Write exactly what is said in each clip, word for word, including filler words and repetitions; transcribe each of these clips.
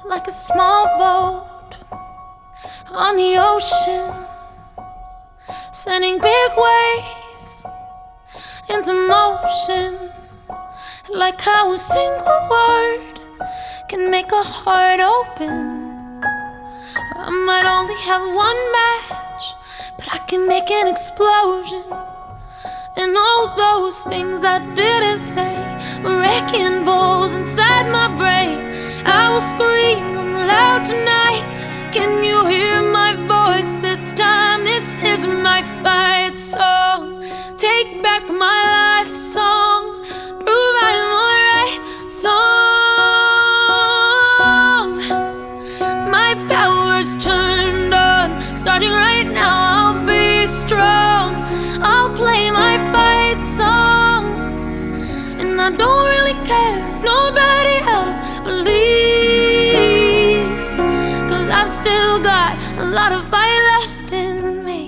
like a small boat on the ocean, sending big waves into motion, like how a single word can make a heart open. I might only have one match, but I can make an explosion. And all those things I didn't say were wrecking balls inside my brain. I will scream them loud tonight. Can you hear my voice this time? This is my fight song. Take back my life song. Prove I'm alright song. My power's turned on. Starting right now, I'll be strong. I'll play my fight song. And I don't really care if nobody else believes, 'cause I've still got a lot of fight left in me.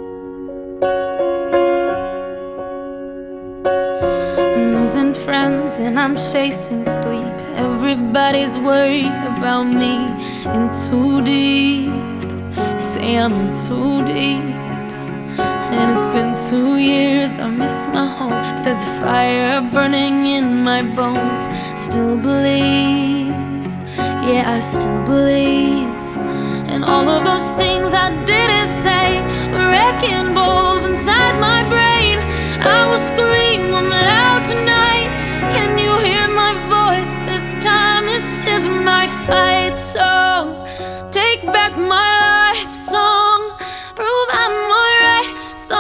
I'm losing friends and I'm chasing sleep. Everybody's worried about me. In too deep, say I'm in too deep. And it's been two years, I miss my home, but there's a fire burning in my bones. Still believe, yeah, I still believe. And all of those things I didn't say were wrecking balls inside my brain. I will scream them loud tonight. Can you hear my voice this time? This is my fight song. Take back my life song. Prove I'm alright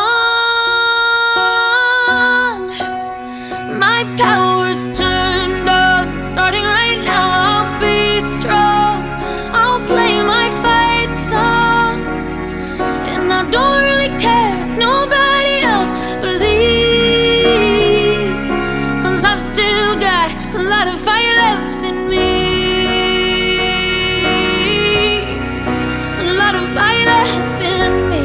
song. My power's turned on. Starting right now, I'll be strong. I'll play my fight song. And I don't really care if nobody else believes, 'cause I've still got a lot of fire left in me. A lot of fire left in me.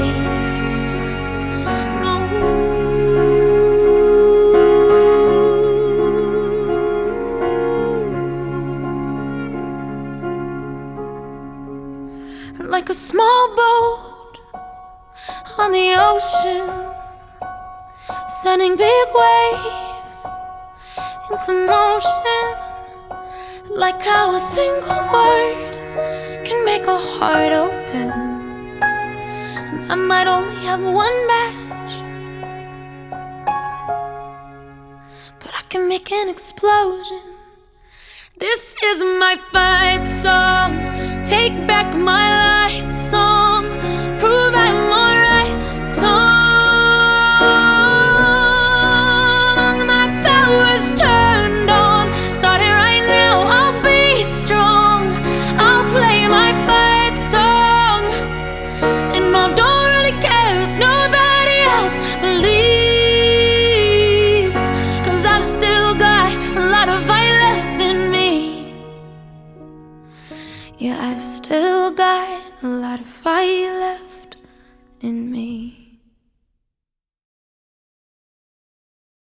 Like a small boat on the ocean, sending big waves into motion, like how a single word can make a heart open. And I might only have one match, but I can make an explosion. This is my fight song. Take back my life song. Prove I'm alright song. My power's turned on. Starting right now, I'll be strong. I'll play my fight song. And I don't really care if nobody else believes, 'cause I've still got a lot of fight left in me. Yeah, I've still got a lot of fight left in me.